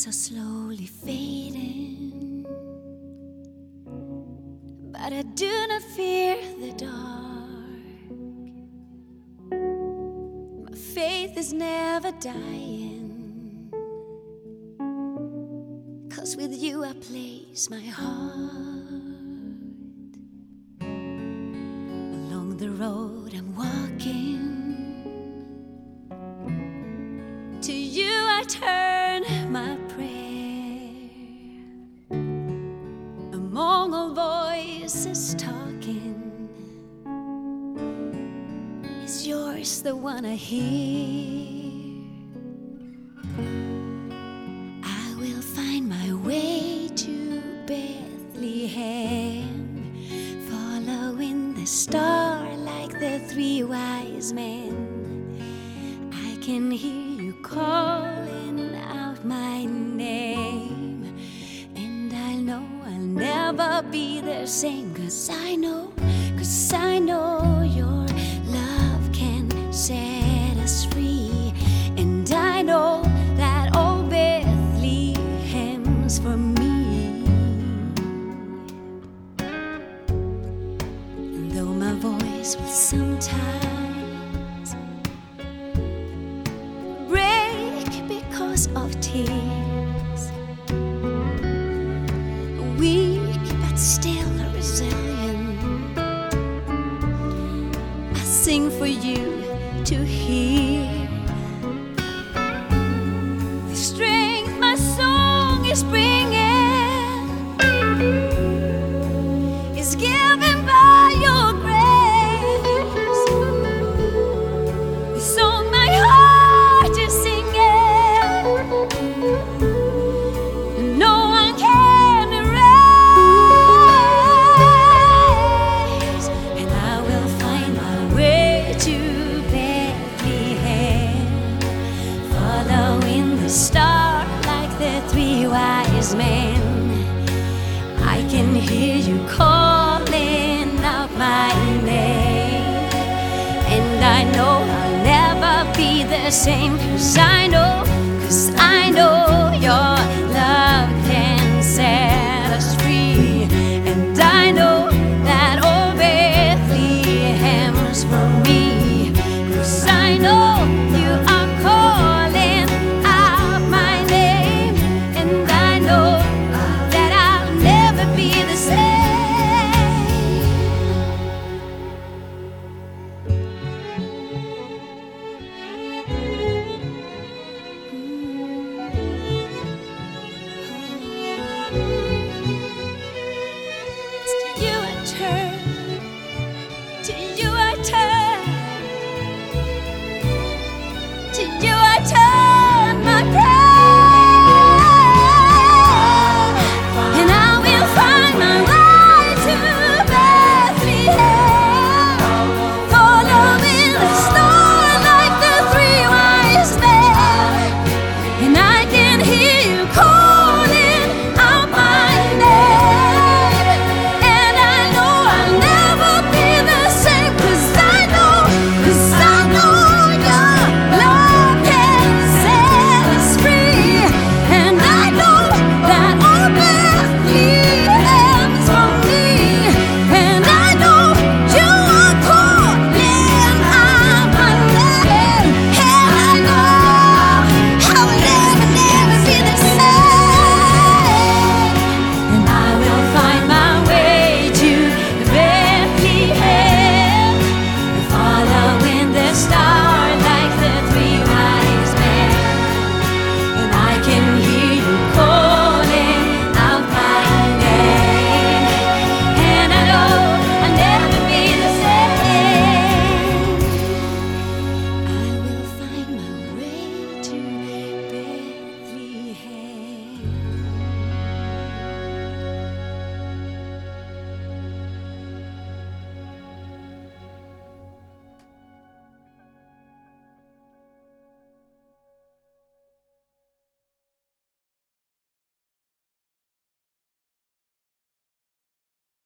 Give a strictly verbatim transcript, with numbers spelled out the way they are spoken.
so slowly fading, but I do not fear the dark. My faith is never dying, 'cause with you I place my heart. Along the road I'm walking, to you I turn my prayer. Among all voices talking, is yours the one I hear? I will find my way to Bethlehem, following the star like the three wise men. I can hear you calling out my name, and I know I'll never be the same, 'cause I know, 'cause I know your love can set us free. And I know that old Bethlehem's for me. And though my voice will sometimes of tears, weak but still resilient, I sing for you to hear. The strength my song is bringing is given by your grace. The song my heart is singing, no one can erase. And I will find my way to Bethlehem, following the star like the three wise men. I can hear you calling out my name, and I know I'll never be the same, 'cause I know